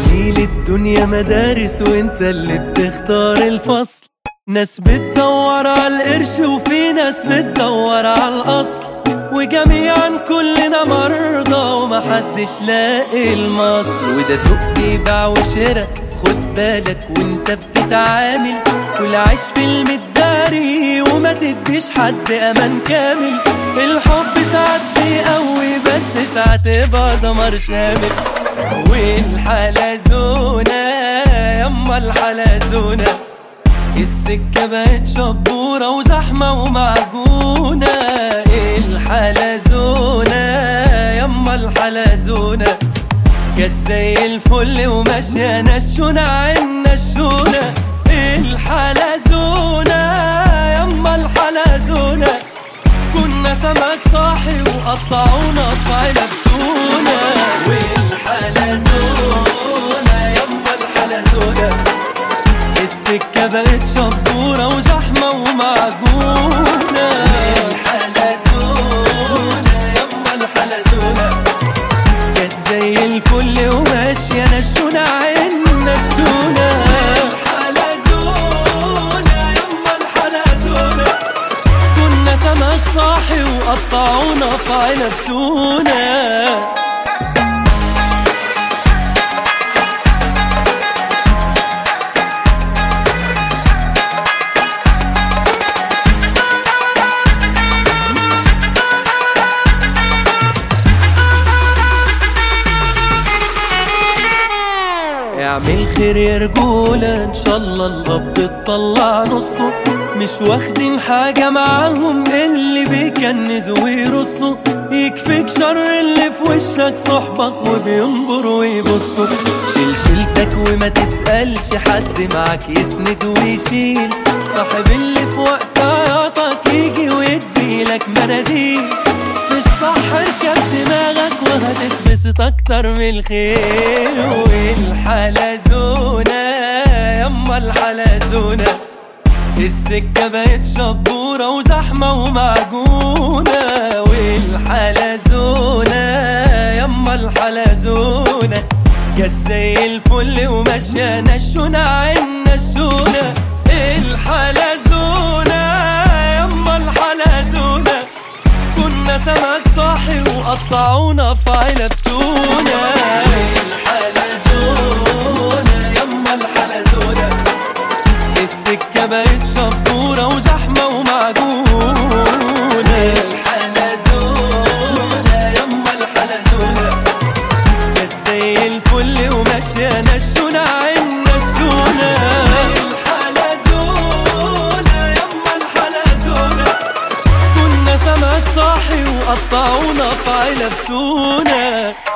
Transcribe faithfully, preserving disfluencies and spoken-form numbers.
زميل الدنيا مدارس وانت اللي بتختار الفصل. ناس بتدور على القرش وفي ناس بتدور على الأصل، وجميعا كلنا مرضى ومحدش لاقي المصل. وده سوق بيباع وشراء، خد بالك وانت بتتعامل، كل عيش في المداري وما تديش حد امان كامل. الحب ساعات بيقوي بس ساعات يبقى دمار شامل. والحلزونة يما الحلزونة، السكة بقت شبورة وزحمة ومعجونة. الحلزونة يما الحلزونة، كانت زي الفل وماشية نشونة عين نشونة. الحلزونة يما الحلزونة، كنا سمك صاحي وقطعونا في علب تونة. والحلزونة يما الحلزونة، السكة بقت شبورة وزحمة ومعجونة. الحلزونة يما الحلزونة، كانت زي الفل وماشية نشونة عين نشونة. الحلزونة يما الحلزونة، كنا سمك صاحي وقطعونا في علب تونة. اعمل خير يا رجولة، ان شاء الله القبض تطلع نصه. مش واخدين حاجة معاهم اللي بيكنزوا ويرصوا. يكفيك شر اللي في وشك صحبك وبينبروا ويبصوا. شيل شيلتك وما تسألش حد معاك يسند ويشيل. صاحب اللي في وقت عياطك يجي ويديلك مناديل. في الصح اركب دماغك وهتتبسط اكتر من الخير. والحلزونة يما الحلزونة، السكة بقت شبورة وزحمة ومعجونة. والحلزونة يما الحلزونة، كانت زي الفل وماشية نشونة عين نشونة. الحلزونة يما الحلزونة، كنا سمك صاحي وقطعونا في علب تونة. الحلزونة يما الحلزونة، السكة بقت شبورة وزحمة ومعجونة. الحلزونة يما الحلزونة، كانت زي الفل وماشية نشونة عين نشونة. الحلزونة يما الحلزونة، كنا سمك صاحي وقطعونا في علب تونة.